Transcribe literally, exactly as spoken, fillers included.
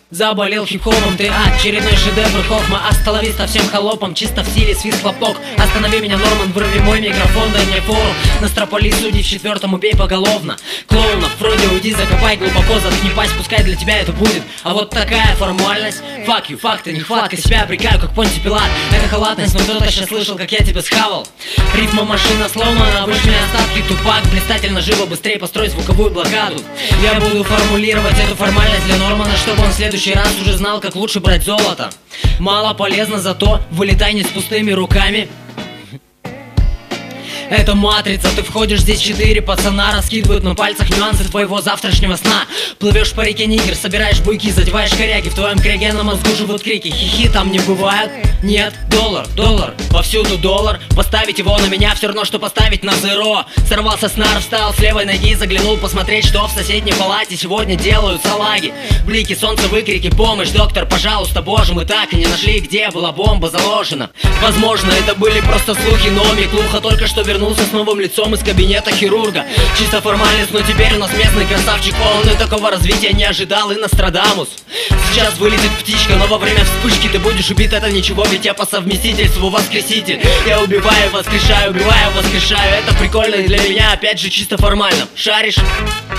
Заболел хип-хопом, ты очередной шедевр Хохма. Остановись-то всем холопом, чисто в стиле свист хлопок. Останови меня, Норман, вырви мой микрофон, дай мне фору. Настропали судей в четвертом, убей поголовно. Клоунов, вроде уйди, закопай глубоко, заткни пасть, пускай для тебя это будет. А вот такая формальность, fuck you, факты, не хватка, себя обрекаю, как Понти Пилат. Это халатность, но кто-то сейчас слышал, как я тебя схавал. Рифма машина сломана, вышли остатки, тупак. Блистательно, живо, быстрее построй звуковую блокаду. Я буду формулировать эту формальность для Нормана, чтобы он в следующий раз уже знал, как лучше брать золото. Мало полезно, зато вылетай не с пустыми руками. Это матрица, ты входишь здесь четыре пацана, раскидывают на пальцах нюансы твоего завтрашнего сна. Плывешь по реке Нигер, собираешь буйки, задеваешь коряги. В твоем криге на мозгу живут крики. Хихи там не бывают. Нет, доллар, доллар, повсюду доллар. Поставить его на меня все равно, что поставить на зеро. Сорвался с нар, встал с левой ноги, заглянул посмотреть, что в соседней палате сегодня делают салаги. Блики солнца, выкрики, помощь, доктор, пожалуйста, боже, мы так и не нашли, где была бомба заложена. Возможно, это были просто слухи, но Миклуха только что вернулся с новым лицом из кабинета хирурга. Чисто формальность, но теперь у нас местный красавчик. Он и такого развития не ожидал, и Нострадамус. Сейчас вылетит птичка, но во время вспышки ты будешь убит, это ничего, ведь я по совместительству воскреситель. Я убиваю, воскрешаю, убиваю, воскрешаю. Это прикольно и для меня, опять же, чисто формально. Шаришь?